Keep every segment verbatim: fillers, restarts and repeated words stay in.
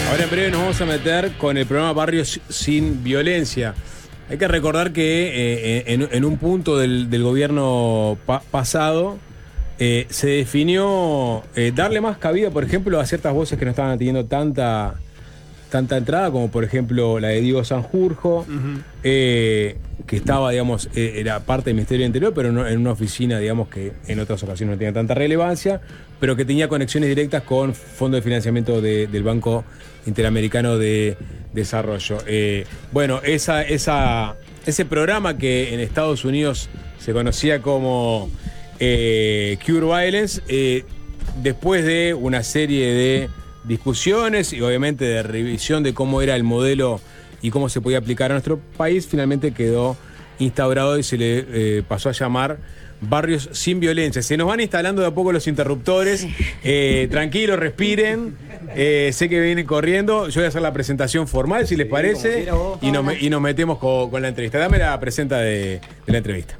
Ahora en breve nos vamos a meter con el programa Barrios Sin Violencia. Hay que recordar que eh, en, en un punto del, del gobierno pa pasado eh, se definió eh, darle más cabida, por ejemplo, a ciertas voces que no estaban teniendo tanta, tanta entrada, como por ejemplo la de Diego Sanjurjo, uh-huh. eh, que estaba, digamos, eh, era parte del Ministerio del Interior, pero no, en una oficina, digamos, que en otras ocasiones no tenía tanta relevancia, pero que tenía conexiones directas con fondos de financiamiento de, del Banco Interamericano de Desarrollo. Eh, bueno, esa, esa, ese programa que en Estados Unidos se conocía como eh, Cure Violence, eh, después de una serie de discusiones y obviamente de revisión de cómo era el modelo y cómo se podía aplicar a nuestro país, finalmente quedó instaurado y se le eh, pasó a llamar Barrios Sin Violencia. Se nos van instalando de a poco los interruptores. Eh, tranquilos, respiren. Eh, sé que vienen corriendo. Yo voy a hacer la presentación formal, si les sí, parece, y nos, y nos metemos con, con la entrevista. Dame la presenta de, de la entrevista.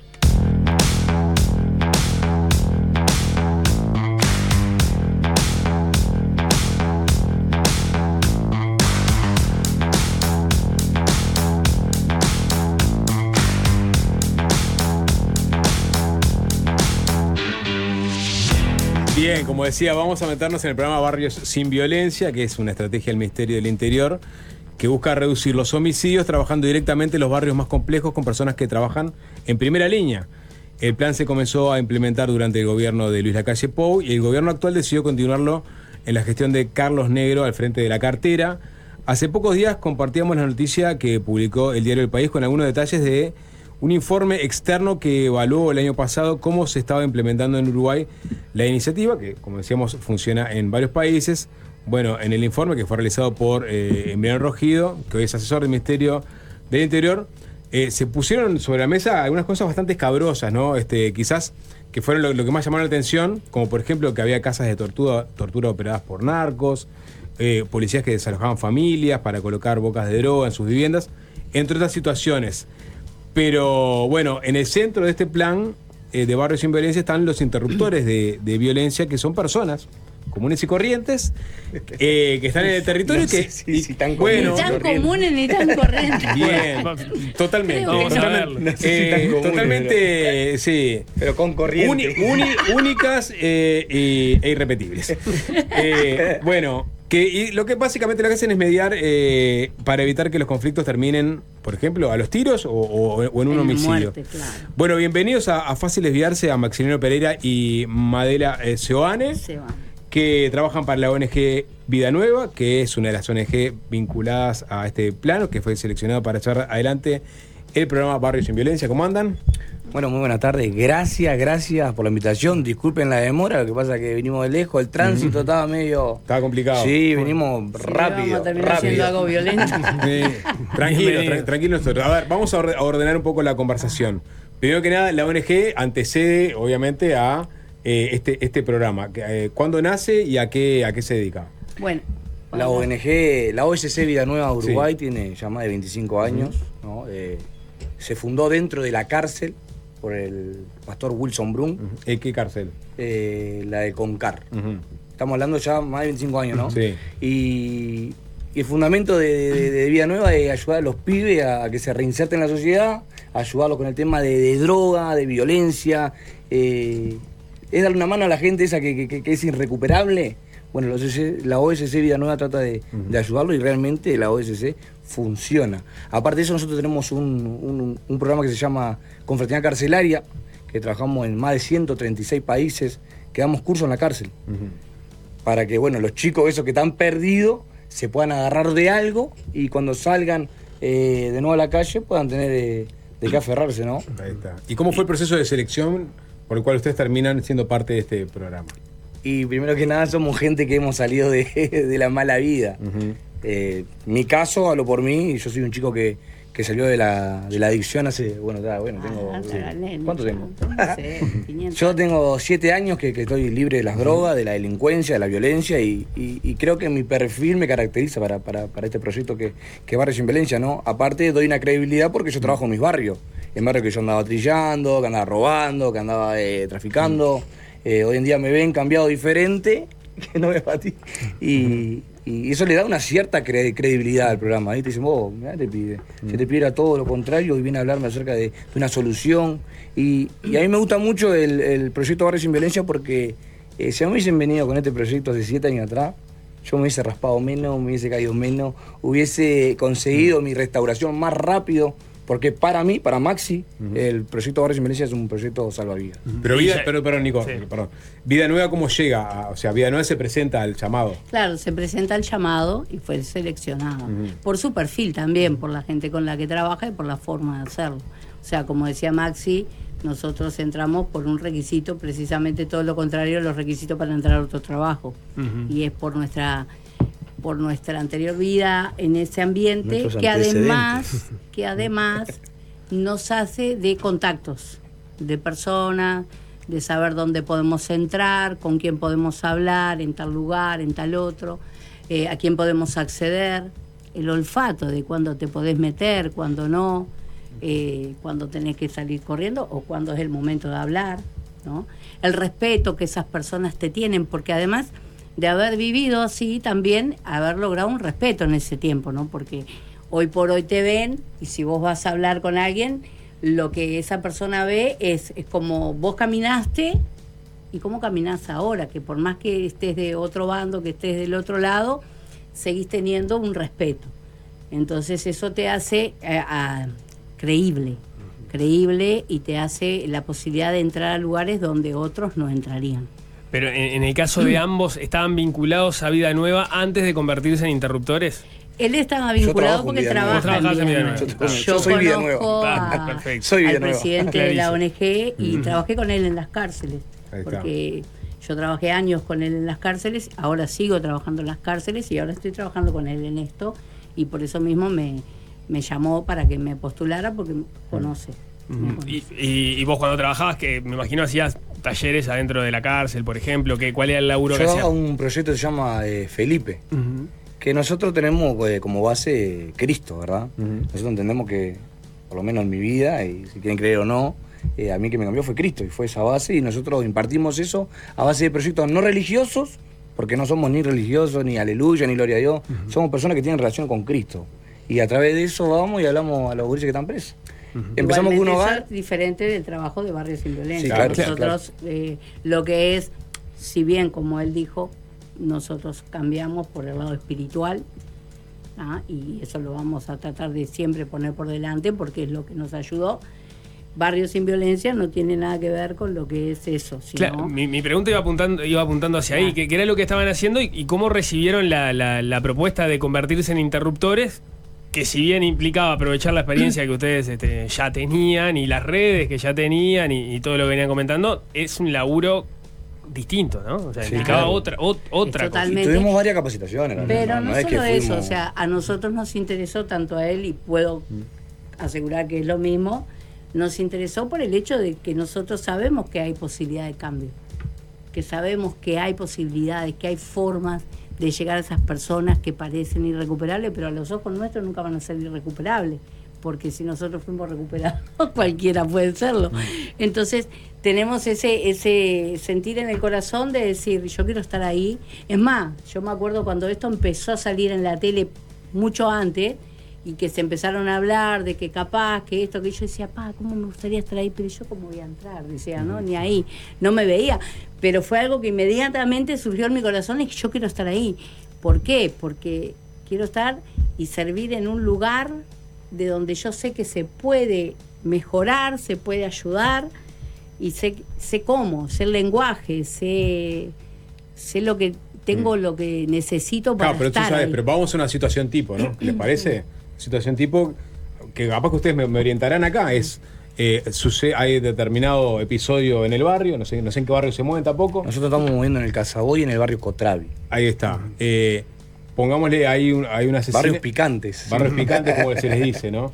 Bien, como decía, vamos a meternos en el programa Barrios Sin Violencia, que es una estrategia del Ministerio del Interior que busca reducir los homicidios trabajando directamente en los barrios más complejos con personas que trabajan en primera línea. El plan se comenzó a implementar durante el gobierno de Luis Lacalle Pou y el gobierno actual decidió continuarlo en la gestión de Carlos Negro al frente de la cartera. Hace pocos días compartíamos la noticia que publicó el diario El País con algunos detalles de un informe externo que evaluó el año pasado cómo se estaba implementando en Uruguay la iniciativa, que como decíamos funciona en varios países. Bueno, en el informe que fue realizado por eh, Emiliano Rogido, que hoy es asesor del Ministerio del Interior, eh, se pusieron sobre la mesa algunas cosas bastante escabrosas, ¿no? Este, quizás que fueron lo, lo que más llamaron la atención, como por ejemplo que había casas de tortura, tortura operadas por narcos, eh, policías que desalojaban familias para colocar bocas de droga en sus viviendas, entre otras situaciones. Pero bueno, en el centro de este plan eh, de Barrios Sin Violencia están los interruptores de, de violencia, que son personas comunes y corrientes eh, que están en el territorio. No sé que si, si tan bueno, ni tan comunes ni tan corrientes. Bien, totalmente. Vamos a verlo. No sé si eh, tan comunes, totalmente, pero, sí. Pero con corriente. Uni, uni, únicas eh, y, e irrepetibles. Eh, bueno, que y lo que básicamente lo que hacen es mediar eh, para evitar que los conflictos terminen, por ejemplo, a los tiros o, o, o en un en homicidio. Muerte, claro. Bueno, bienvenidos a, a Fácil Desviarse, a Maximiliano Pereira y Madela eh, Seoane, que trabajan para la O N G Vida Nueva, que es una de las O N G vinculadas a este plano, que fue seleccionado para echar adelante el programa Barrios Sin Violencia. ¿Cómo andan? Bueno, muy buenas tardes. Gracias, gracias por la invitación. Disculpen la demora, lo que pasa es que venimos de lejos, el tránsito uh-huh. estaba medio... Estaba complicado. Sí, venimos sí, rápido. Vamos a terminar rápido. haciendo algo violento. Sí. Tranquilo, tra tranquilo. A ver, vamos a ordenar un poco la conversación. Primero que nada, la O N G antecede, obviamente, a eh, este, este programa. Eh, ¿Cuándo nace y a qué, a qué se dedica? Bueno. La O N G, la O S C Vida Nueva Uruguay, sí. tiene ya más de veinticinco años. Uh-huh. ¿no? eh, se fundó dentro de la cárcel por el pastor Wilson Brun. ¿En qué cárcel? Eh, la de Concar. Uh-huh. Estamos hablando ya más de veinticinco años, ¿no? Sí. Y, y el fundamento de, de, de Vida Nueva es ayudar a los pibes a, a que se reinserten en la sociedad, ayudarlos con el tema de, de droga, de violencia. Eh, es darle una mano a la gente esa que, que, que es irrecuperable. Bueno, la O S C, la O S C Vida Nueva trata de, uh-huh. de ayudarlo y realmente la O S C funciona. Aparte de eso, nosotros tenemos un, un, un programa que se llama Confraternidad Carcelaria, que trabajamos en más de ciento treinta y seis países, que damos cursos en la cárcel. Uh-huh. Para que, bueno, los chicos esos que están perdidos se puedan agarrar de algo y cuando salgan eh, de nuevo a la calle puedan tener de, de qué aferrarse, ¿no? Ahí está. ¿Y cómo fue el proceso de selección por el cual ustedes terminan siendo parte de este programa? Y primero que nada somos gente que hemos salido de, de la mala vida. Uh-huh. eh, mi caso, hablo por mí, yo soy un chico que, que salió de la, de la adicción hace, bueno, ya, bueno, tengo... Ah, sí. ¿Cuánto tengo? No sé, quinientos. Yo tengo siete años que, que estoy libre de las drogas, de la delincuencia, de la violencia y, y, y creo que mi perfil me caracteriza para, para, para este proyecto que, que Barrios Sin Violencia, ¿no? Aparte doy una credibilidad porque yo trabajo en mis barrios, en barrios que yo andaba trillando, que andaba robando, que andaba eh, traficando... Mm. Eh, hoy en día me ven cambiado diferente, que no me batí. Y, y, Y eso le da una cierta cre- credibilidad al programa. Ahí te dicen, vos, mirá, te pide. Se te pide todo lo contrario y viene a hablarme acerca de, de una solución. Y, y a mí me gusta mucho el, el proyecto Barrio Sin Violencia porque eh, si a mí me hubiesen venido con este proyecto hace siete años atrás, yo me hubiese raspado menos, me hubiese caído menos, hubiese conseguido mi restauración más rápido. Porque para mí, para Maxi, uh-huh. el proyecto Barrio Sin Violencia es un proyecto salvavidas. Uh-huh. Pero vida, pero, pero Nico, sí. perdón. Vida Nueva, ¿cómo llega? A, o sea, Vida Nueva se presenta al llamado. Claro, se presenta al llamado y fue seleccionado. Uh-huh. Por su perfil también, por la gente con la que trabaja y por la forma de hacerlo. O sea, como decía Maxi, nosotros entramos por un requisito, precisamente todo lo contrario a los requisitos para entrar a otro trabajo. Uh-huh. Y es por nuestra... por nuestra anterior vida en ese ambiente, que además, que además nos hace de contactos, de personas, de saber dónde podemos entrar, con quién podemos hablar, en tal lugar, en tal otro, eh, a quién podemos acceder, el olfato de cuándo te podés meter, cuándo no, eh, cuándo tenés que salir corriendo o cuándo es el momento de hablar, ¿no? El respeto que esas personas te tienen, porque además de haber vivido así, también haber logrado un respeto en ese tiempo, ¿no? Porque hoy por hoy te ven y si vos vas a hablar con alguien, lo que esa persona ve es, es como vos caminaste y cómo caminás ahora, que por más que estés de otro bando, que estés del otro lado, seguís teniendo un respeto. Entonces eso te hace eh, a, creíble, creíble y te hace la posibilidad de entrar a lugares donde otros no entrarían. Pero en, en el caso de ambos, ¿estaban vinculados a Vida Nueva antes de convertirse en interruptores? Él estaba vinculado porque trabaja en Vida Nueva. Yo, yo, yo soy Vida Nueva. A, Perfecto. Soy Vida al Nueva. presidente de la O N G y Uh-huh. trabajé con él en las cárceles. Porque yo trabajé años con él en las cárceles, ahora sigo trabajando en las cárceles y ahora estoy trabajando con él en esto. Y por eso mismo me, me llamó para que me postulara porque me conoce. Uh-huh. me conoce. Y, y, y vos cuando trabajabas, que me imagino hacías talleres adentro de la cárcel, por ejemplo, que, ¿cuál era el laburo Yo que hacías? hago un proyecto que se llama eh, Felipe, Uh-huh. que nosotros tenemos eh, como base eh, Cristo, ¿verdad? Uh-huh. Nosotros entendemos que, por lo menos en mi vida, y si quieren creer o no, eh, a mí que me cambió fue Cristo, y fue esa base, y nosotros impartimos eso a base de proyectos no religiosos, porque no somos ni religiosos, ni aleluya, ni gloria a Dios, uh-huh. somos personas que tienen relación con Cristo. Y a través de eso vamos y hablamos a los gurises que están presos. Uh-huh. Empezamos con un hogar. Eso es diferente del trabajo de Barrio Sin Violencia. Sí, claro, nosotros, claro. Eh, lo que es, si bien como él dijo, nosotros cambiamos por el lado espiritual, ¿ah? Y eso lo vamos a tratar de siempre poner por delante porque es lo que nos ayudó. Barrio Sin Violencia no tiene nada que ver con lo que es eso. Sino... Claro, mi, mi pregunta iba apuntando, iba apuntando hacia claro. ahí, que, que era lo que estaban haciendo y, y cómo recibieron la, la, la propuesta de convertirse en interruptores, que si bien implicaba aprovechar la experiencia que ustedes este, ya tenían y las redes que ya tenían y, y todo lo que venían comentando, es un laburo distinto, ¿no? O sea, Sí, implicaba claro. otra, o, otra cosa. Totalmente. Y tuvimos varias capacitaciones. ¿no? Pero no, no no es que solo eso, fuimos- o sea, a nosotros nos interesó tanto a él, y puedo asegurar que es lo mismo, nos interesó por el hecho de que nosotros sabemos que hay posibilidad de cambio, que sabemos que hay posibilidades, que hay formas de llegar a esas personas que parecen irrecuperables, pero a los ojos nuestros nunca van a ser irrecuperables, porque si nosotros fuimos recuperados, cualquiera puede serlo. Entonces, tenemos ese ese sentir en el corazón de decir, yo quiero estar ahí. Es más, yo me acuerdo cuando esto empezó a salir en la tele mucho antes, y que se empezaron a hablar de que capaz, que esto, que yo decía, pa, ¿cómo me gustaría estar ahí? Pero yo, ¿cómo voy a entrar? Decía, ¿no? Ni ahí, no me veía. Pero fue algo que inmediatamente surgió en mi corazón, y que yo quiero estar ahí. ¿Por qué? Porque quiero estar y servir en un lugar de donde yo sé que se puede mejorar, se puede ayudar, y sé, sé cómo, sé el lenguaje, sé, sé lo que tengo, mm. lo que necesito para claro, pero estar tú sabes, ahí. pero vamos a una situación tipo, ¿no? ¿Les parece? Situación tipo que capaz que ustedes me, me orientarán acá, es eh, sucede, hay determinado episodio en el barrio, no sé, no sé en qué barrio se mueven tampoco. Nosotros estamos moviendo en el Casaboy y en el barrio Cotravi. Ahí está. Eh, pongámosle, hay, un, hay un asesinato. Barrios picantes. Barrios picantes, como se les dice, ¿no?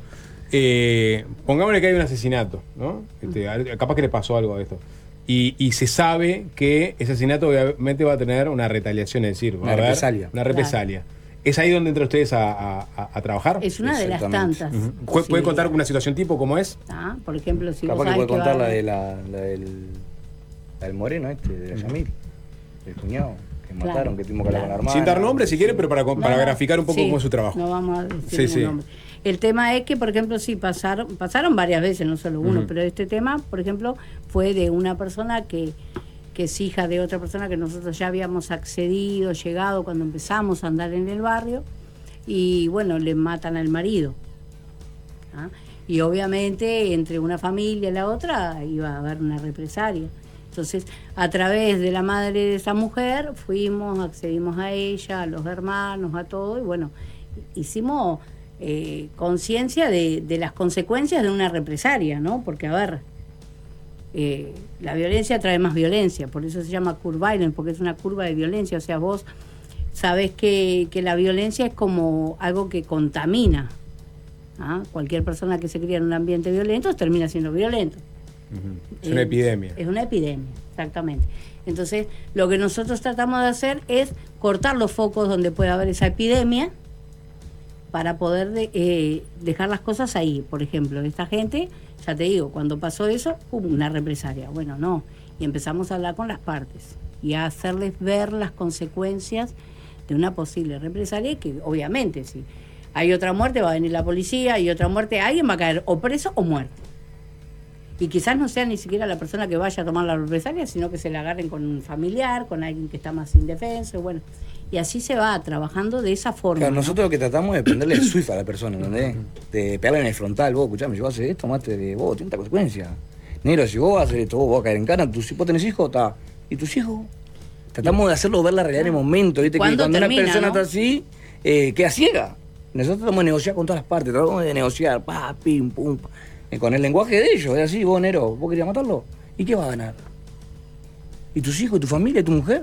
Eh, pongámosle que hay un asesinato, ¿no? Este, capaz que le pasó algo a esto. Y, y se sabe que ese asesinato obviamente va a tener una retaliación, es decir, va Una a haber represalia. Una represalia. ¿Es ahí donde entran ustedes a, a, a trabajar? Es una de las Exactamente. tantas. Uh-huh. ¿Puede, Sí. ¿Puede contar una situación tipo cómo es? Ah, por ejemplo, si vos Capaz que sabés puede contar va- la, de la, la, del, la del moreno este, de la Yamil, el cuñado, que mataron, Claro, que tuvimos que hablar claro. con la hermana. Sin dar nombre, si quiere, pero para, para No, no, graficar un poco sí, cómo es su trabajo. No vamos a decir Sí, ningún sí. nombre. El tema es que, por ejemplo, sí, pasaron, pasaron varias veces, no solo uno, Ujú. pero este tema, por ejemplo, fue de una persona que, que es hija de otra persona que nosotros ya habíamos accedido, llegado cuando empezamos a andar en el barrio, y bueno, le matan al marido. ¿Ah? Y obviamente entre una familia y la otra iba a haber una represalia. Entonces, a través de la madre de esa mujer, fuimos, accedimos a ella, a los hermanos, a todo, y bueno, hicimos eh, conciencia de, de las consecuencias de una represalia, ¿no? Porque, a ver, eh, la violencia trae más violencia, por eso se llama curve violence, porque es una curva de violencia, o sea, vos sabés que, que la violencia es como algo que contamina. ¿Ah? Cualquier persona que se cría en un ambiente violento termina siendo violento. Ujú. Es una Eh, epidemia. Es una epidemia, exactamente. Entonces, lo que nosotros tratamos de hacer es cortar los focos donde puede haber esa epidemia para poder de- eh, dejar las cosas ahí. Por ejemplo, esta gente, ya te digo, cuando pasó eso, hubo una represalia. Bueno, no. Y empezamos a hablar con las partes y a hacerles ver las consecuencias de una posible represalia, que obviamente si hay otra muerte va a venir la policía, hay otra muerte, alguien va a caer o preso o muerto. Y quizás no sea ni siquiera la persona que vaya a tomar la represalia, sino que se la agarren con un familiar, con alguien que está más indefenso, bueno. Y así se va trabajando de esa forma. Claro, ¿no? nosotros lo que tratamos es prenderle el swift a la persona, ¿entendés? De pegarle en el frontal, vos, escuchame, si vos haces esto, mate de vos, tiene esta consecuencia. Negro, si vos haces esto, vos vas a caer en cana, ¿tú, vos tenés hijos? Está. ¿Y tus hijos? Tratamos de hacerlo ver la realidad en el momento, ¿viste? Que ¿Cuándo cuando termina, una persona no? está así, eh, queda ciega. Nosotros tratamos de negociar con todas las partes, tratamos de negociar, pa, pim, pum, pa, eh, con el lenguaje de ellos, es así, vos, Nero, vos querías matarlo, ¿y qué va a ganar? ¿Y tus hijos, y tu familia, y tu mujer?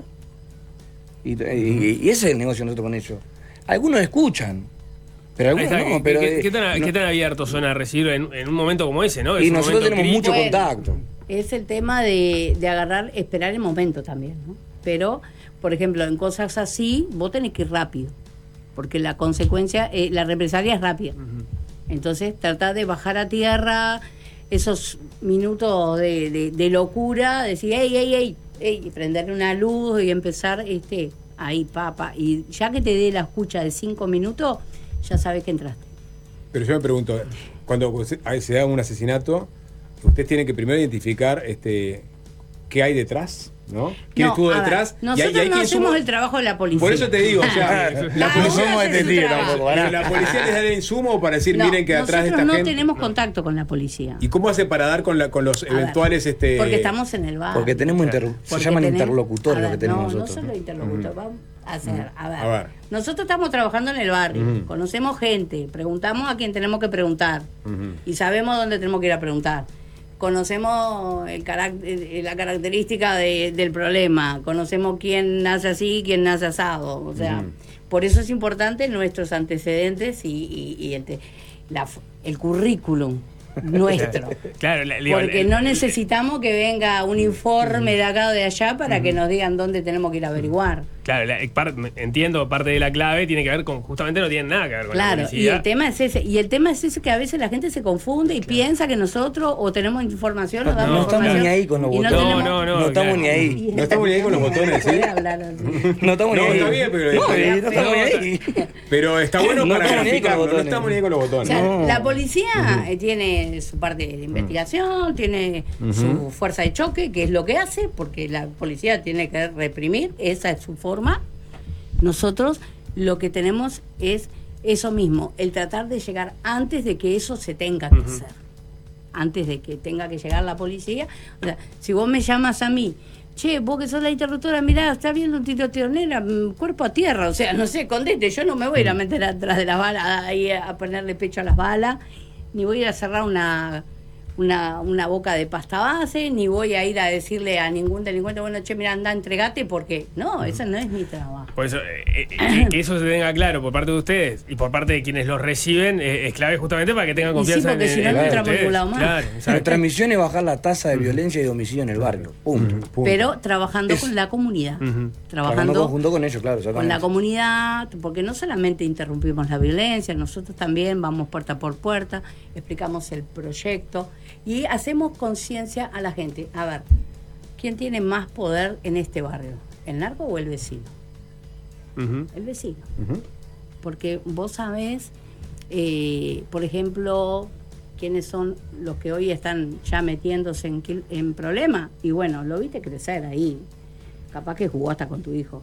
Y, y- y ese es el negocio nosotros con ellos. Algunos escuchan, pero Ahí algunos está, no, ¿qué- pero... ¿qué, eh, qué tan, no- qué tan abiertos son a recibir en, en un momento como ese, ¿no? Es y un nosotros momento tenemos mucho crítico. Bueno, contacto. Es el tema de, de agarrar, esperar el momento también, ¿no? Pero, por ejemplo, en cosas así, vos tenés que ir rápido, porque la consecuencia, eh, la represalia es rápida. Entonces, tratar de bajar a tierra esos minutos de, de, de locura, decir, ey, ey, ey, ey, y prenderle una luz y empezar, este, ahí, papa, y ya que te dé la escucha de cinco minutos, ya sabes que entraste. Pero yo me pregunto, cuando se se da un asesinato, usted tiene que primero identificar este qué hay detrás, ¿no? ¿Quién No, estuvo a ver, detrás? Y hay- nosotros y hay no quien hacemos sumó- el trabajo de la policía. Por eso te digo, o sea, la Cada policía, uno somos hace su detectives trabajo. tampoco, ¿verdad? pero la policía les da el insumo para decir, No, miren que atrás de esta nosotros no gente. tenemos contacto con la policía. ¿Y cómo hace para dar con, la, con los A ver, eventuales este porque estamos en el bar. Porque tenemos interlu- se Porque llaman tenemos- interlocutores a lo ver, que tenemos no, nosotros. No solo interlocutores, vamos a hacer, a ver. A ver. Nosotros estamos trabajando en el barrio, Ujú. conocemos gente, preguntamos a quien tenemos que preguntar Ujú. y sabemos dónde tenemos que ir a preguntar. Conocemos el carac- eh, la característica de- del problema, conocemos quién nace así, quién nace asado. O sea, Ujú. por eso es importante nuestros antecedentes y, y- y el, te- la f- el currículum nuestro. Claro, la- digo, Porque el- no necesitamos que venga un informe de acá o de allá para que nos digan dónde tenemos que ir a averiguar. Claro, la- par- entiendo, parte de la clave tiene que ver con, justamente no tiene nada que ver con la Claro, y policía. el tema es ese, y el tema es ese que a veces la gente se confunde y piensa que nosotros o tenemos información o No, damos no estamos información ni ahí con los y no botones. tenemos- No, no, No estamos claro. ni ahí. No estamos ni ahí con los botones, ¿sí? Podés hablar así. No estamos No, ni ahí. está bien, pero- No, pero- no estamos ni ahí. Pero está bueno No para estamos ni ahí con los graficarlo, no botones. estamos ni ahí con los O botones. sea, No. la policía eh, tiene su parte de investigación, tiene su fuerza de choque, que es lo que hace, porque la policía tiene que reprimir, esa es su forma. Nosotros lo que tenemos es eso mismo, el tratar de llegar antes de que eso se tenga que hacer, antes de que tenga que llegar la policía. O sea, si vos me llamas a mí, che, vos que sos la interruptora, mirá, está viendo un tiroteo, nena, mm, cuerpo a tierra, o sea, no sé, escondete, yo no me voy a ir a meter atrás de las balas, ahí a ponerle pecho a las balas, ni voy a ir a cerrar una, una, una boca de pasta base, ni voy a ir a decirle a ningún delincuente, bueno, che, mira, anda, entregate, porque no, ese no es mi trabajo. Por eso, eh, eh, que, que eso se tenga claro por parte de ustedes y por parte de quienes los reciben eh, es clave justamente para que tengan Y sí, confianza porque en, si no, en no ustedes. entramos en ningún lado más. Claro, exacto. Nuestra misión es bajar la tasa de violencia y de homicidio en el barrio. Punto. Punto. Pero trabajando Es- con la comunidad, Ujú. Trabajando trabajando conjunto con ellos, claro. con la exactamente. comunidad, porque no solamente interrumpimos la violencia, nosotros también vamos puerta por puerta, explicamos el proyecto y hacemos conciencia a la gente. A ver, ¿quién tiene más poder en este barrio? ¿El narco o el vecino? Ujú. El vecino. Ujú. Porque vos sabés, eh, por ejemplo, quiénes son los que hoy están ya metiéndose en, quil- en problemas. Y bueno, lo viste crecer ahí. Capaz que jugó hasta con tu hijo.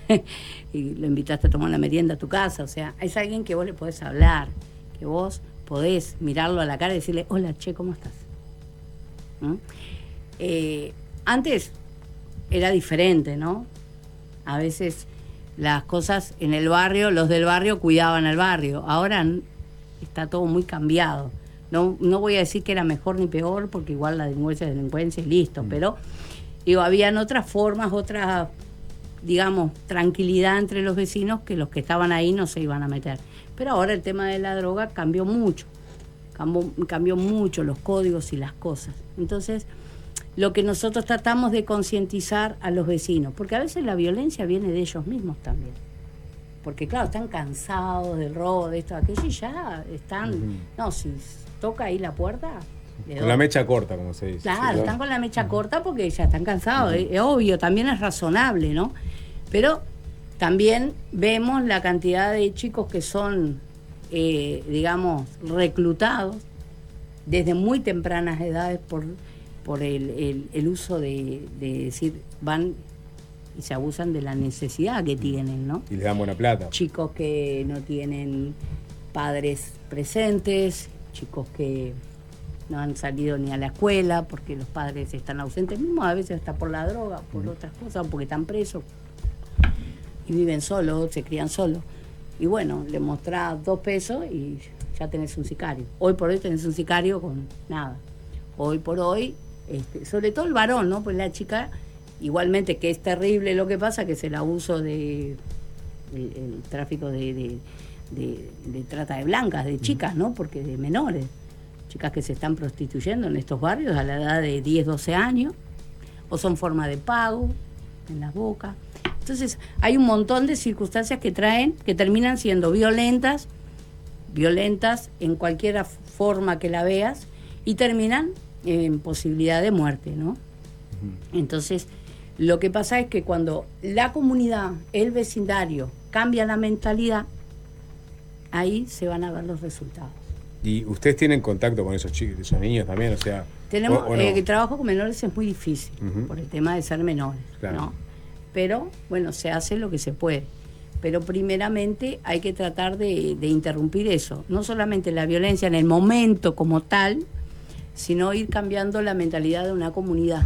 Y lo invitaste a tomar la merienda a tu casa. O sea, es alguien que vos le podés hablar, que vos podés mirarlo a la cara y decirle, hola, che, ¿cómo estás? ¿Mm? Eh, antes era diferente, ¿no? A veces las cosas en el barrio, los del barrio cuidaban al barrio. Ahora n- está todo muy cambiado. No, no voy a decir que era mejor ni peor, porque igual la delincuencia es delincuencia y listo, Mm. pero digo, habían otras formas, otras, digamos, tranquilidad entre los vecinos que los que estaban ahí no se iban a meter. Pero ahora el tema de la droga cambió mucho, cambió, cambió mucho los códigos y las cosas. Entonces, lo que nosotros tratamos de concientizar a los vecinos, porque a veces la violencia viene de ellos mismos también. Porque claro, están cansados del robo, de esto, aquello, y ya están, Ujú. no, si toca ahí la puerta, le Con doy. la mecha corta, como se dice. Claro, claro. están con la mecha corta porque ya están cansados, es, es obvio, también es razonable, ¿no? Pero también vemos la cantidad de chicos que son, eh, digamos, reclutados desde muy tempranas edades por, por el, el- el uso de, de decir, van y se abusan de la necesidad que tienen, ¿no? Y les dan buena plata. Chicos que no tienen padres presentes, chicos que no han salido ni a la escuela porque los padres están ausentes, mismo a veces hasta por la droga, por otras cosas, porque están presos y viven solos, se crían solos. Y bueno, le mostrás dos pesos y ya tenés un sicario. Hoy por hoy tenés un sicario con nada. Hoy por hoy, este, sobre todo el varón, ¿no? Pues la chica, igualmente que es terrible lo que pasa, que es el abuso de el, el tráfico de, de, de- de trata de blancas, de chicas, ¿no? Porque de menores, chicas que se están prostituyendo en estos barrios a la edad de diez, doce años, o son forma de pago en las bocas. Entonces, hay un montón de circunstancias que traen, que terminan siendo violentas, violentas en cualquier forma que la veas, y terminan en posibilidad de muerte, ¿no? Entonces, lo que pasa es que cuando la comunidad, el vecindario, cambia la mentalidad, ahí se van a ver los resultados. Y ustedes tienen contacto con esos chicos, esos niños también, o sea. Tenemos, o- o no. eh, el trabajo con menores es muy difícil, Ujú. por el tema de ser menores, Claro. ¿no? Pero, bueno, se hace lo que se puede. Pero primeramente hay que tratar de, de interrumpir eso. No solamente la violencia en el momento como tal, sino ir cambiando la mentalidad de una comunidad.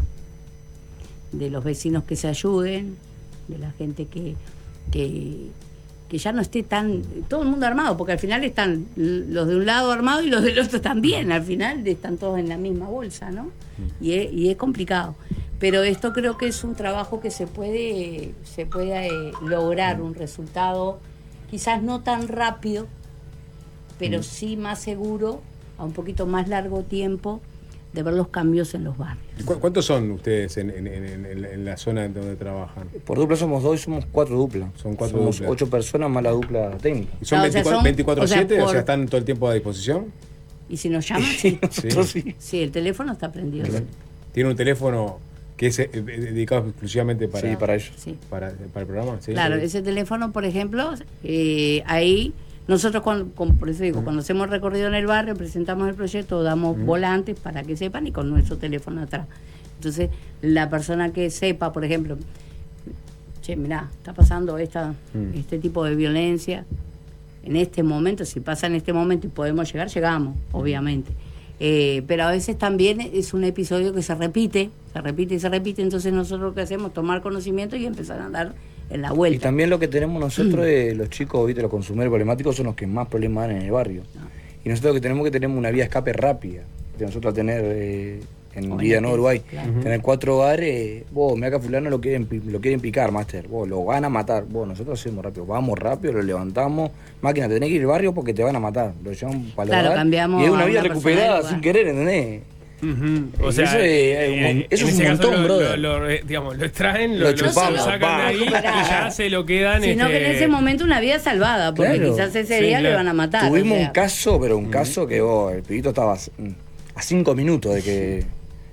De los vecinos que se ayuden, de la gente que, que, que ya no esté tan... Todo el mundo armado, porque al final están los de un lado armados y los del otro también. Al final están todos en la misma bolsa, ¿no? Y es, y es complicado. Pero esto creo que es un trabajo que se puede, se puede eh, lograr un resultado quizás no tan rápido, pero sí más seguro, a un poquito más largo tiempo, de ver los cambios en los barrios. ¿Cu- ¿Cuántos son ustedes en, en- en- en- en la zona donde trabajan? Por dupla somos dos y somos cuatro duplas. Son cuatro somos duplas. ocho personas más la dupla técnica. ¿Y son No, o sea, son- veinticuatro siete? o sea, O sea, por- ¿están todo el tiempo a disposición? Y si nos llaman, sí. Nosotros sí. Sí, el teléfono está prendido. Sí. ¿Tiene un teléfono que es eh, dedicado exclusivamente para, Sí, para ellos. Sí. para, para el programa? ¿Sí? Claro, Sí. ese teléfono, por ejemplo, eh, ahí nosotros, cuando, con- por eso digo, cuando hacemos recorrido en el barrio, presentamos el proyecto, damos volantes para que sepan y con nuestro teléfono atrás. Entonces, la persona que sepa, por ejemplo, che, mirá, está pasando esta, Mm. este tipo de violencia en este momento, si pasa en este momento y podemos llegar, llegamos, obviamente. Eh, pero a veces también es un episodio que se repite, se repite y se repite, entonces nosotros lo que hacemos es tomar conocimiento y empezar a andar en la vuelta. Y también lo que tenemos nosotros, es los chicos, ¿viste? Los consumidores problemáticos son los que más problemas dan en el barrio. Y nosotros lo que tenemos que tener una vía de escape rápida. De nosotros tener eh, en O en Vida el Nueva que- Uruguay, claro. tener cuatro hogares, vos, mira que a fulano lo quieren, pi- lo quieren picar, máster, vos, lo van a matar, vos, nosotros hacemos rápido, vamos rápido, lo levantamos, máquina, tenés que ir al barrio porque te van a matar, lo llevamos para el Claro, hogar, cambiamos y es una a vida una persona recuperada del lugar. sin querer, ¿entendés? Ujú. O Y sea, eso es- es un mon- eh, eso en es un ese caso montón, lo, brother. Lo, lo, eh, digamos, lo extraen, Lo lo, lo chupamos, sacan pa. de ahí y ya se lo quedan. Sino que en este, ese momento una vida salvada, porque Claro. quizás ese Sí, día claro. le van a matar. Tuvimos o sea. un caso, pero un caso que vos, el pibito estaba a cinco minutos de que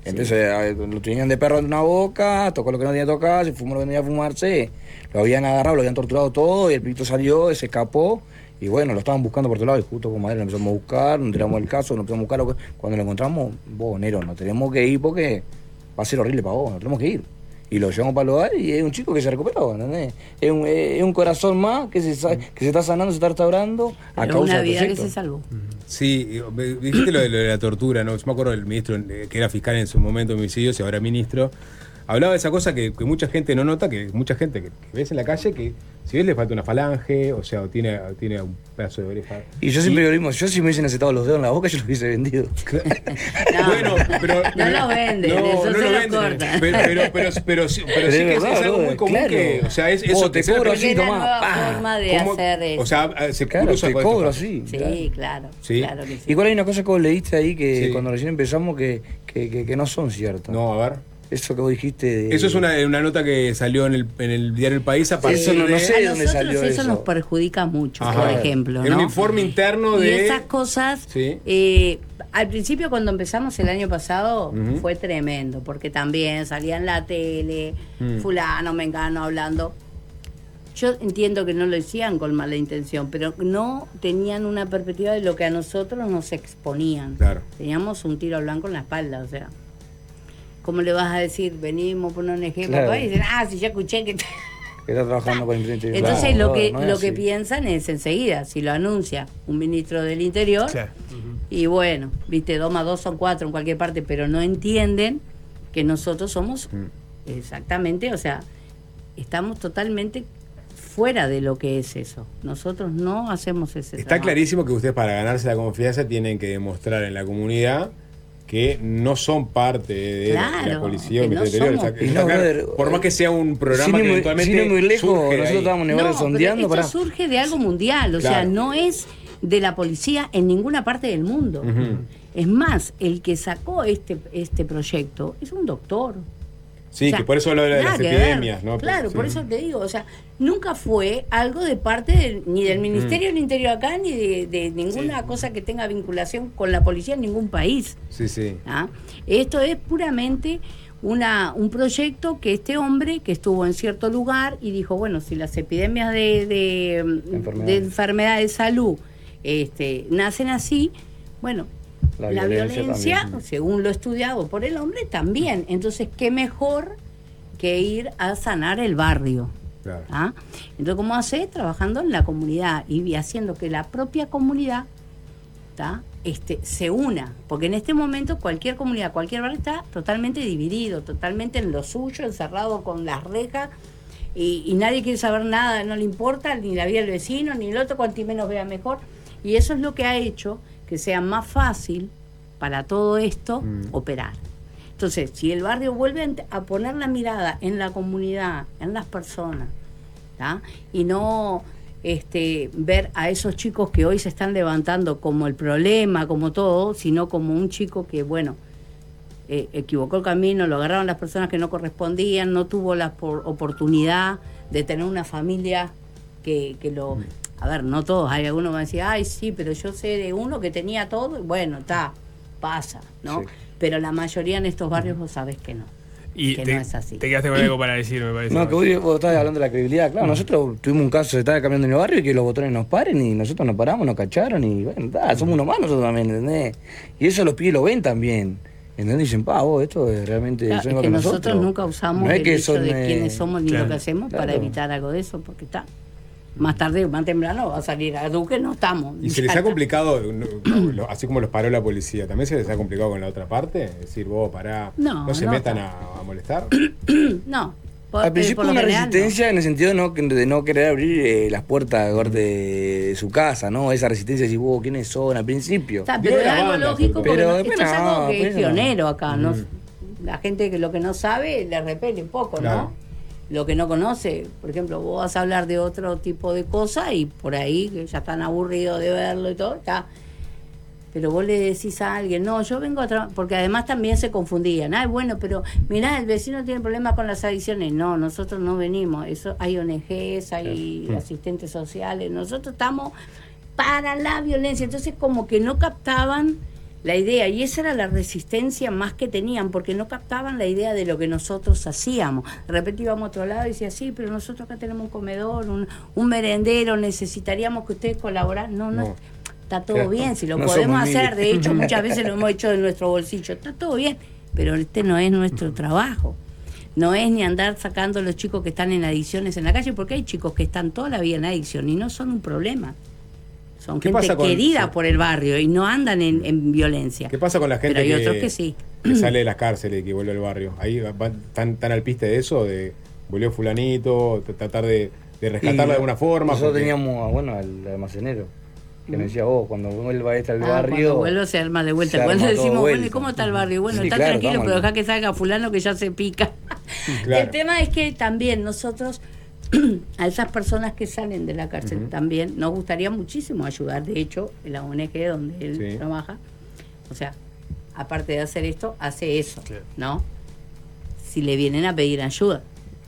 Entonces a- lo tenían de perro en una boca, tocó lo que no tenía que tocar, se fumó lo que no tenía que fumarse, lo habían agarrado, lo habían torturado todo, y el pibito salió, se escapó, y bueno, lo estaban buscando por todos lados, y justo con madre lo empezamos a buscar, nos tiramos el caso, nos empezamos a buscar, lo que- cuando lo encontramos, vos, Nero, nos tenemos que ir porque va a ser horrible para vos, nos tenemos que ir. Y lo llevamos para el lugar y es un chico que se recuperó, ¿entendés? Es un, es un corazón más que se, sa- que se está sanando, se está restaurando a Pero causa una del vida que proyecto. se salvó. Sí, me- dijiste lo de, lo de la tortura, ¿no? Yo me acuerdo del ministro, eh, que era fiscal en su momento de homicidios y ahora ministro, hablaba de esa cosa que, que mucha gente no nota, que mucha gente que, que ves en la calle, que si ves le falta una falange, o sea, o tiene, o tiene un pedazo de oreja. Y yo siempre digo lo mismo, yo si me hubiesen acetado los dedos en la boca, yo los hubiese vendido. No, Bueno, pero, no pero- lo venden, eso se lo cortan. Pero, pero, pero, pero, sí, pero Pero sí es que es, verdad, es algo brother, muy común claro. que, o sea, es Vos eso te que sea- cobro Porque así, es la tomá, nueva pa. forma de ¿cómo? hacer eso. O sea, se Claro, cruza te con cobro esto. así. Sí, claro. Sí. Claro que sí. Igual hay una cosa que vos leíste ahí que Sí. cuando recién empezamos que, que, que, que no son ciertas. No, a ver. Eso que vos dijiste de... Eso es una, una nota que salió en el, en el diario El País a partir Eso no- no de... sé A de dónde nosotros salió eso eso. nos perjudica mucho, Ajá. por ejemplo, Era ¿no? un informe interno Y de... esas cosas, Sí. eh, al principio cuando empezamos el año pasado Ujú. fue tremendo, porque también salía en la tele, Mm. fulano, mengano hablando. Yo entiendo que no lo decían con mala intención, pero no tenían una perspectiva de lo que a nosotros nos exponían. Claro. Teníamos un tiro al blanco en la espalda, o sea. ¿Cómo le vas a decir, venimos por un ejemplo? Claro. Y dicen, ah, si ya escuché que... Que está trabajando con el presidente. Entonces Claro, lo que no es lo que así. piensan es enseguida, si lo anuncia un ministro del Interior, Claro. y bueno, viste, dos más dos son cuatro en cualquier parte, pero no entienden que nosotros somos Mm. exactamente, o sea, estamos totalmente fuera de lo que es eso. Nosotros no hacemos ese Está trabajo. clarísimo que ustedes para ganarse la confianza tienen que demostrar en la comunidad que no son parte de Claro, la policía o que el no Ministerio Interior. somos- Está- Y está no, claro. brother, Por más que sea un programa sin que ir muy- eventualmente sin ir muy lejos, surge nosotros ahí. estábamos en Nevarro No, sondeando pero para... esto surge de algo mundial, o sea, Claro. no es de la policía en ninguna parte del mundo. Ujú. Es más, el que sacó este, este proyecto es un doctor. Sí, O sea, que por eso hablo de nada las que epidemias, ver. ¿no? Claro, Sí. por eso te digo, o sea, nunca fue algo de parte del- ni del Ministerio del Interior acá, ni de, de ninguna cosa que tenga vinculación con la policía en ningún país. Sí, sí. ¿Ah? Esto es puramente una, un proyecto que este hombre que estuvo en cierto lugar y dijo, bueno, si las epidemias de, de, Enfermedades. de enfermedad de salud este, nacen así, bueno, La la, violencia violencia, también. según lo estudiado por el hombre, también. Entonces, ¿qué mejor que ir a sanar el barrio? Claro. ¿Ah? Entonces, ¿cómo hace? Trabajando en la comunidad y haciendo que la propia comunidad, ¿tá? este, se una. Porque en este momento cualquier comunidad, cualquier barrio está totalmente dividido, totalmente en lo suyo, encerrado con las rejas, y, y nadie quiere saber nada, no le importa ni la vida del vecino, ni el otro, cuanto menos vea mejor. Y eso es lo que ha hecho que sea más fácil para todo esto Mm. operar. Entonces, si el barrio vuelve a ent- a poner la mirada en la comunidad, en las personas, ¿tá? Y no este, ver a esos chicos que hoy se están levantando como el problema, como todo, sino como un chico que, bueno, eh, equivocó el camino, lo agarraron las personas que no correspondían, no tuvo la por- oportunidad de tener una familia que, que lo... A ver, no todos, hay algunos que van a decir, ay, sí, pero yo sé de uno que tenía todo, y bueno, está, pasa, ¿no? Sí. Pero la mayoría en estos barrios vos sabés que no. Y que te, no es así. te quedaste con algo para decir, me parece. No, que vos, vos estabas hablando de la credibilidad. Claro, nosotros tuvimos un caso, se estaba cambiando en el barrio y que los botones nos paren y nosotros nos paramos, nos cacharon y bueno, ta, somos unos más nosotros también, ¿entendés? Y eso los pibes lo ven también. ¿Entendés? Dicen, pa, vos, esto es realmente... Claro, son es igual que que nosotros, nunca usamos No es el que hecho son, de eh, quiénes somos ni claro, lo que hacemos para claro. evitar algo de eso, porque está. Más tarde o más temprano va a salir a Duque, no estamos. Y se les ha complicado, no, lo- así como los paró la policía, ¿también se les ha complicado con la otra parte? Es decir, vos pará, No, no se no metan está. a, a molestar. No. Por, Al eh, principio por lo una general, resistencia en el sentido de no, de no querer abrir eh, las puertas corte, de su casa, ¿no? Esa resistencia de decir, vos, ¿quiénes son? Al principio. Está, Digo pero es la algo banda, lógico, sobre porque todo. no- Pero esto es después algo no, que es pero- pionero acá. ¿no? Mm. La gente que lo que no sabe le repele un poco, Claro. ¿no? Lo que no conoce, por ejemplo, vos vas a hablar de otro tipo de cosas y por ahí, que ya están aburridos de verlo y todo, está. Pero vos le decís a alguien, no, yo vengo a trabajar, porque además también se confundían. Ay, bueno, pero mirá, el vecino tiene problemas con las adicciones. No, nosotros no venimos. Eso hay O N Ges, hay asistentes sociales. Nosotros estamos para la violencia. Entonces, como que no captaban la idea, y esa era la resistencia más que tenían, porque no captaban la idea de lo que nosotros hacíamos. De repente íbamos a otro lado y decía, sí, pero nosotros acá tenemos un comedor, un, un merendero, necesitaríamos que ustedes colaboraran. No, no, no, está todo claro, bien, si lo no podemos hacer, de hecho muchas veces lo hemos hecho de nuestro bolsillo, está todo bien, pero este no es nuestro trabajo. No es ni andar sacando a los chicos que están en adicciones en la calle, porque hay chicos que están toda la vida en adicción y no son un problema. Son gente con, querida sí. por el barrio y no andan en, en violencia. ¿Qué pasa con la gente Pero hay que, otros que, sí. que sale de las cárceles y que vuelve al barrio? ¿Ahí van tan, tan al piste de eso? De volvió fulanito, tratar de, de rescatarla y de alguna forma. Nosotros porque... teníamos, bueno, al almacenero, que nos decía, oh, cuando vuelva este al ah, barrio... Cuando vuelva se arma de vuelta. Cuando decimos, bueno, ¿y cómo está el barrio? Bueno, sí, está claro, tranquilo, pero deja que salga fulano que ya se pica. Claro. El tema es que también nosotros... a esas personas que salen de la cárcel uh-huh. también nos gustaría muchísimo ayudar. De hecho, en la O N G donde él sí. trabaja, o sea, aparte de hacer esto, hace eso, sí. ¿no? Si le vienen a pedir ayuda,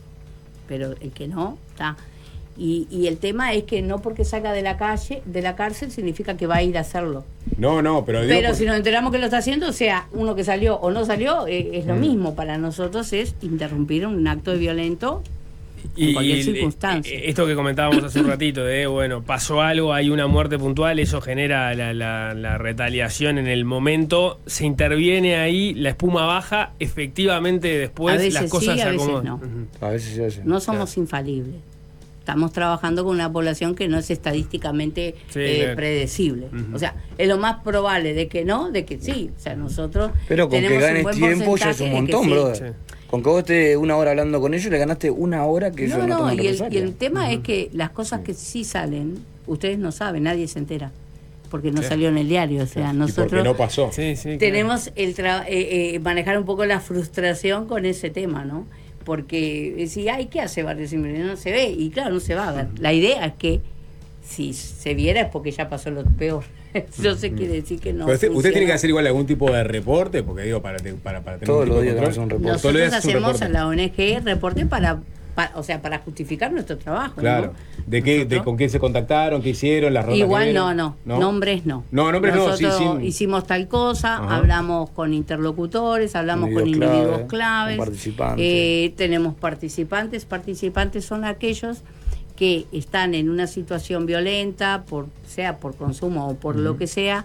pero el que no, está. Y, y el tema es que no porque salga de la calle, de la cárcel, significa que va a ir a hacerlo. No, no, pero... Pero porque... si nos enteramos que lo está haciendo, o sea, uno que salió o no salió, eh, es lo mm. mismo. Para nosotros es interrumpir un acto de violento en cualquier circunstancia. Esto que comentábamos hace un ratito, de bueno, pasó algo, hay una muerte puntual, eso genera la, la, la retaliación en el momento, se interviene ahí, la espuma baja, efectivamente después a veces las cosas sí, se a veces acomodan. No. Uh-huh. A veces sí, a veces no somos claro. infalibles. Estamos trabajando con una población que no es estadísticamente sí, eh, claro. predecible. Uh-huh. O sea, es lo más probable de que no, de que sí. O sea, nosotros Pero con que ganes tiempo ya es un montón, sí. brother. Sí. Con que vos estés una hora hablando con ellos, le ganaste una hora que no, ellos no, no toman y el, y el tema uh-huh. es que las cosas que sí salen, ustedes no saben, nadie se entera. Porque no sí. salió en el diario. O sea, sí. nosotros y porque no pasó. Sí, sí, tenemos claro. el tra- eh, eh, manejar un poco la frustración con ese tema, ¿no? Porque decía, ay, ¿qué hace Barrio Simple? No se ve, y claro, no se va a ver. La idea es que si se viera es porque ya pasó lo peor. Eso se quiere decir que no. Pero usted, usted tiene que hacer igual algún tipo de reporte, porque digo, para, para, para tener todos un tipo los días de control. hacer un reporte. Nosotros Todos los días hacemos a la O N G reporte para, para, o sea, para justificar nuestro trabajo. Claro. ¿no? ¿De qué, de con quién se contactaron, qué hicieron, las rondas? Igual no, no, no, nombres no. No, nombres Nosotros no, sí, sí. hicimos tal cosa, Ajá. hablamos con interlocutores, hablamos con individuos claves, con participantes. Eh, tenemos participantes. Participantes son aquellos que están en una situación violenta, por sea por consumo o por uh-huh. lo que sea,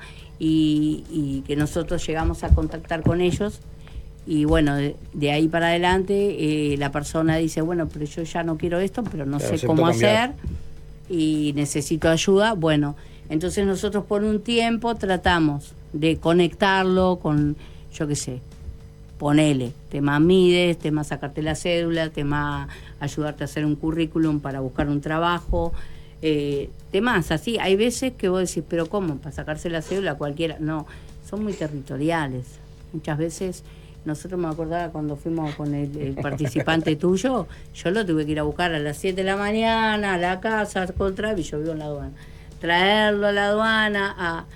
y, y que nosotros llegamos a contactar con ellos. Y bueno, de, de ahí para adelante eh, la persona dice, bueno, pero yo ya no quiero esto, pero no pero sé cómo cambiar. hacer y necesito ayuda. Bueno, entonces nosotros por un tiempo tratamos de conectarlo con, yo qué sé, ponele, tema Mides, tema sacarte la cédula, tema ayudarte a hacer un currículum para buscar un trabajo, eh, temas así. Hay veces que vos decís, pero ¿cómo? Para sacarse la cédula cualquiera. No, son muy territoriales. Muchas veces, nosotros me acordaba cuando fuimos con el, el participante tuyo, yo lo tuve que ir a buscar a las siete de la mañana a la casa, contra, y yo vivo en la aduana. Traerlo a la aduana, a,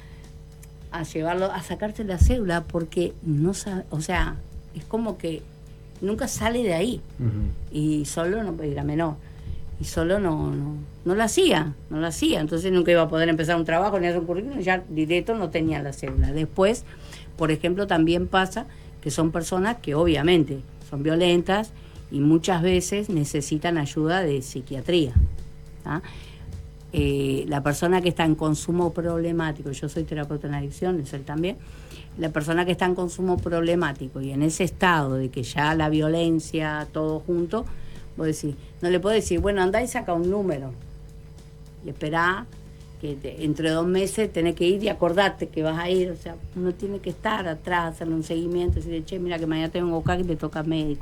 a llevarlo, a sacarse la cédula, porque no sabe, o sea, es como que nunca sale de ahí. Uh-huh. Y solo no, era menor. Y solo no, no, no lo hacía, no lo hacía. Entonces nunca iba a poder empezar un trabajo ni hacer un currículum, ya directo no tenía la cédula. Después, por ejemplo, también pasa que son personas que obviamente son violentas y muchas veces necesitan ayuda de psiquiatría. ¿Ah? Eh, la persona que está en consumo problemático, yo soy terapeuta en adicciones, él también, la persona que está en consumo problemático y en ese estado de que ya la violencia, todo junto, vos decís, no le podés decir, bueno, andá y saca un número y esperá que te, entre dos meses tenés que ir y acordarte que vas a ir. O sea, uno tiene que estar atrás, hacerle un seguimiento, decirle, che, mira que mañana tengo acá que te toca médico.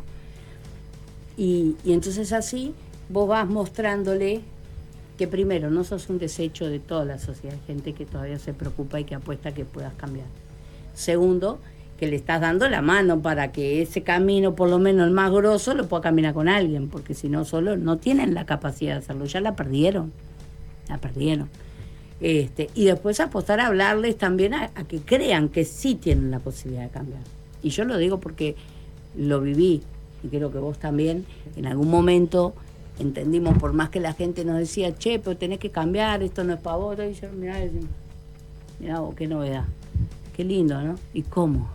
Y, y entonces así vos vas mostrándole que primero no sos un desecho de toda la sociedad, hay gente que todavía se preocupa y que apuesta que puedas cambiar. Segundo, que le estás dando la mano para que ese camino, por lo menos el más grosso, lo pueda caminar con alguien, porque si no solo no tienen la capacidad de hacerlo, ya la perdieron, la perdieron. Este, y después apostar a hablarles también a, a que crean que sí tienen la posibilidad de cambiar. Y yo lo digo porque lo viví, y creo que vos también, en algún momento entendimos, por más que la gente nos decía, che, pero tenés que cambiar, esto no es para vos, y yo, mirá, mirá vos, qué novedad. qué lindo, ¿no? ¿Y cómo?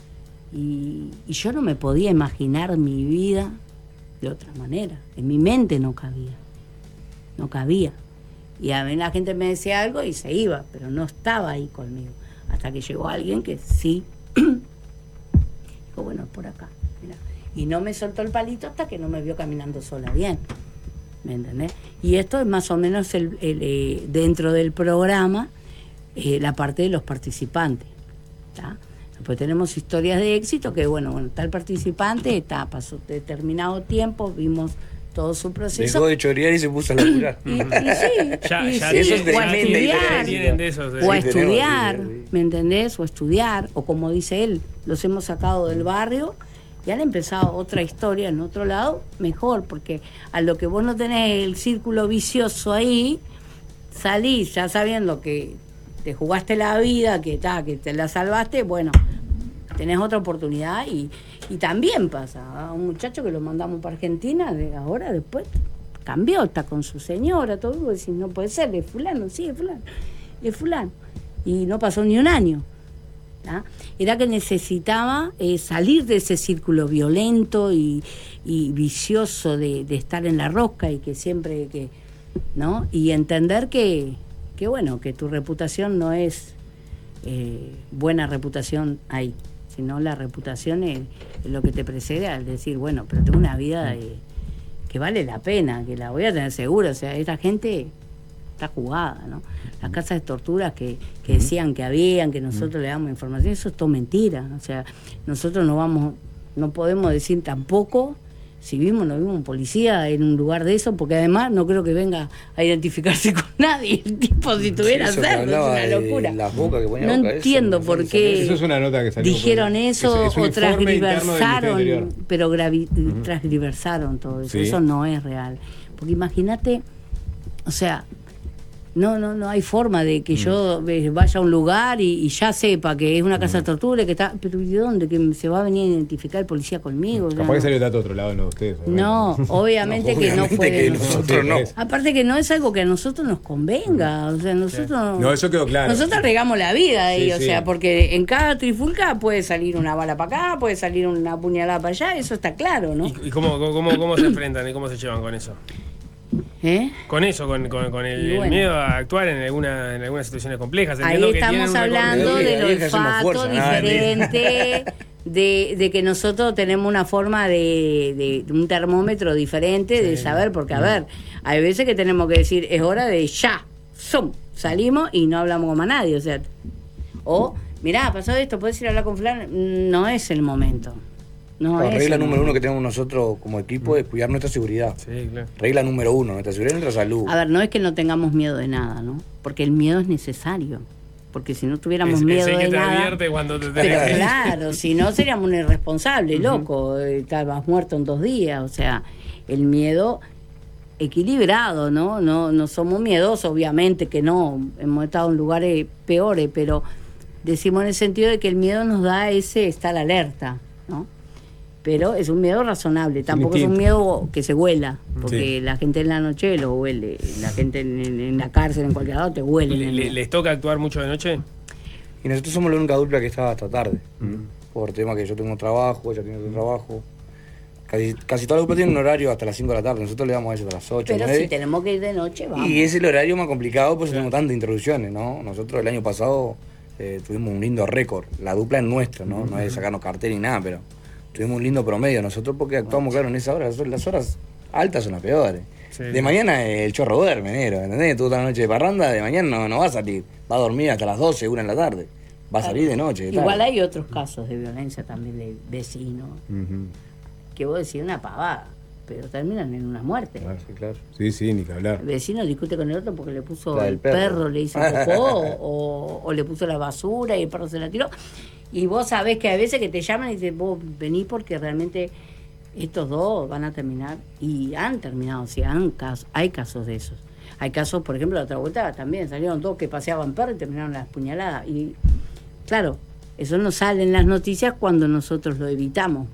Y, y yo no me podía imaginar mi vida de otra manera. En mi mente no cabía. No cabía. Y a mí la gente me decía algo y se iba, pero no estaba ahí conmigo. Hasta que llegó alguien que sí. Dijo, bueno, por acá. Mirá. Y no me soltó el palito hasta que no me vio caminando sola bien. ¿Me entendés? Y esto es más o menos el, el, eh, dentro del programa, eh, la parte de los participantes. ¿Tá? Después tenemos historias de éxito que, bueno, bueno tal participante está, pasó determinado tiempo, vimos todo su proceso. Dejó de chorear y se puso a laburar. Y, y sí, Ya, y ya sí, eso es o a tremendo, estudiar, tienen de esos, o a sí, estudiar, tenemos, sí, sí. ¿me entendés? O a estudiar, o como dice él, los hemos sacado del barrio y han empezado otra historia en otro lado, mejor, porque a lo que vos no tenés el círculo vicioso ahí, salís ya sabiendo que te jugaste la vida, que, ta, que te la salvaste, bueno, tenés otra oportunidad y, y también pasa a un muchacho que lo mandamos para Argentina, de ahora después cambió, está con su señora, todo, y vos decís, no puede ser, es fulano, sí, es fulano, es fulano, y no pasó ni un año. ¿Ah? Era que necesitaba eh, salir de ese círculo violento y, y vicioso de, de estar en la rosca y que siempre que, ¿no? Y entender que, que bueno, que tu reputación no es eh, buena reputación ahí, sino la reputación es, es lo que te precede al decir, bueno, pero tengo una vida eh, que vale la pena, que la voy a tener segura, o sea, esta gente está jugada, ¿no? Las casas de torturas que, que decían que habían, que nosotros le damos información, eso es todo mentira. O sea, nosotros no vamos, no podemos decir tampoco si vimos, no vimos un policía en un lugar de eso, porque además no creo que venga a identificarse con nadie, el tipo si tuviera Eso que cerdo, es hablaba una de locura. las bocas que ponía No boca, eso, entiendo no sé por si qué salió. Eso es una nota que salió. dijeron por- eso es- es un o informe interno del transgiversaron, Ministerio del Interior. pero gravi- transgiversaron todo eso. Sí. Eso no es real. Porque imagínate, o sea, no, no, no hay forma de que yo eh, vaya a un lugar y, y ya sepa que es una casa de tortura, que está, pero ¿y de dónde? Que se va a venir a identificar el policía conmigo. O sea, Capaz que no. salió dato de otro lado, no de ustedes. No, obviamente No, que no obviamente fue de que nosotros. nosotros no. Aparte que no es algo que a nosotros nos convenga, o sea, nosotros No, eso quedó claro. nosotros regamos la vida ahí, Sí, o sí. sea, porque en cada trifulca puede salir una bala para acá, puede salir una puñalada para allá, eso está claro, ¿no? ¿Y, y cómo, cómo, cómo se enfrentan y cómo se llevan con eso? ¿Eh? Con eso, con, con, con el, Y el bueno. miedo a actuar en, alguna, en algunas situaciones complejas. Ahí Entiendo que tienen estamos un recorrido- hablando Ahí- del ahí ejercemos olfato fuerza, nada, diferente, de, de que nosotros tenemos una forma de, de- de un termómetro diferente de saber, porque a ver, hay veces que tenemos que decir, es hora de ya, zoom, salimos y no hablamos con más nadie, o sea, o, mirá, pasó esto, ¿puedes ir a hablar con fulano? No es el momento. No La es regla el número uno momento. que tenemos nosotros como equipo es cuidar nuestra seguridad. Sí, claro. Regla número uno, nuestra seguridad y nuestra salud. A ver, no es que no tengamos miedo de nada, ¿no? Porque el miedo es necesario. Porque si no tuviéramos Es- es miedo el que de te nada. advierte cuando te Pero tenés que- claro, si no seríamos un irresponsable, loco. eh, Estabas muerto en dos días. O sea, el miedo equilibrado, ¿no? No, no somos miedosos, obviamente que no. Hemos estado en lugares peores, pero decimos en el sentido de que el miedo nos da ese estar alerta, ¿no? Pero es un miedo razonable, tampoco es un instinto. miedo que se huela, porque Sí. la gente en la noche lo huele, la gente en, en- en la cárcel, en cualquier lado, te huele. ¿Le- le- ¿Les toca actuar mucho de noche? Y nosotros somos la única dupla que está hasta tarde. Por tema que yo tengo trabajo, ella tiene otro trabajo. Casi, casi toda la dupla tiene un horario hasta las cinco de la tarde. Nosotros le damos a ellos a las ocho, Pero nueve. si tenemos que ir de noche, vamos. Y es el horario más complicado, por eso tenemos tantas introducciones, ¿no? Nosotros el año pasado eh, tuvimos un lindo récord. La dupla es nuestra, ¿no? No es de sacarnos cartel ni nada, pero tuvimos un lindo promedio. Nosotros porque actuamos, claro, en esa hora. Las- Las horas altas son las peores. Sí. De mañana el chorro duerme, negro, ¿entendés? Tú toda la noche de parranda, de mañana no, no va a salir. Va a dormir hasta las doce, una en la tarde. Va a salir de noche. de Igual tarde. hay otros casos de violencia también de vecinos, Ujú. que vos decís una pavada, pero terminan en una muerte. Claro. Sí, claro. Sí, sí, ni que hablar. El vecino discute con el otro porque le puso La del el perro, perro. le hizo popó, o, o le puso la basura y el perro se la tiró. Y vos sabés que a veces que te llaman y dicen, vos vení porque realmente estos dos van a terminar, y han terminado, sí, han casos, hay casos de esos. Hay casos, por ejemplo, la otra vuelta también salieron dos que paseaban perros y terminaron las puñaladas. Y claro, eso no sale en las noticias cuando nosotros lo evitamos.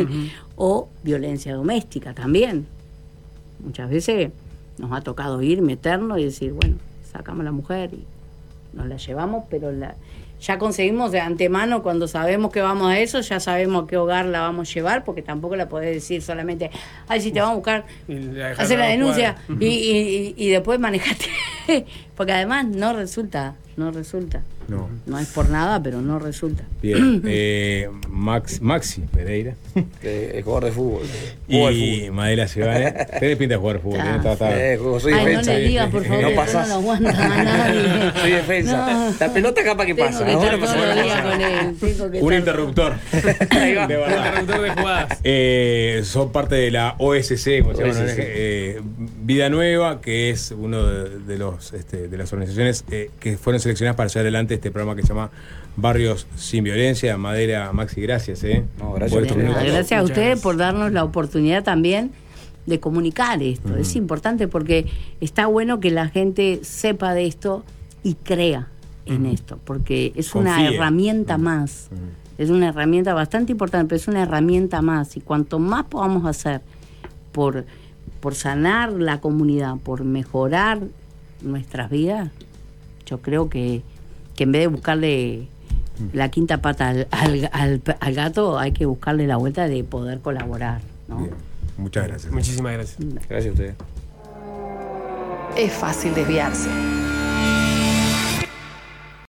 O violencia doméstica también. Muchas veces nos ha tocado ir, meternos y decir, bueno, sacamos a la mujer y nos la llevamos, pero la, ya conseguimos de antemano, cuando sabemos que vamos a eso, ya sabemos a qué hogar la vamos a llevar, porque tampoco la podés decir solamente, ay, si te vamos a buscar, hacer la denuncia y, y, y después manejate. Porque además no resulta, no resulta. No. No es por nada, pero no resulta. Bien. eh, Max, Maxi Pereira. Eh, es jugador de fútbol. Y Madela Cebane. Tenés pinta de jugar al fútbol. Ah. ¿eh? Está- está- Eh, soy Ay, defensa. no le digas, por favor, No que pasás. no lo aguanta más nadie. Soy defensa. No. La pelota capaz que Tengo pasa. que Ahora estar pasa todos los una días cosa. con él. Tengo que Un estar- interruptor. Ahí va. De verdad. Interruptor de jugadas. Eh, son parte de la O S C, como se llama, O S C. eh, Vida Nueva, que es uno de, de los este, de las organizaciones eh, que fueron seleccionadas para llevar adelante este programa que se llama Barrios Sin Violencia. Madera, Maxi, gracias. Eh, No, gracias por a estos ustedes. minutos. Gracias a Muchas ustedes gracias. por darnos la oportunidad también de comunicar esto. Es importante porque está bueno que la gente sepa de esto y crea en esto, porque es una Confíe. herramienta más. Es una herramienta bastante importante, pero es una herramienta más. Y cuanto más podamos hacer por, por sanar la comunidad, por mejorar nuestras vidas, yo creo que, que en vez de buscarle la quinta pata al, al, al- al gato, hay que buscarle la vuelta de poder colaborar, ¿no? Bien. Muchas gracias. Muchísimas gracias. Gracias a ustedes. Es fácil desviarse.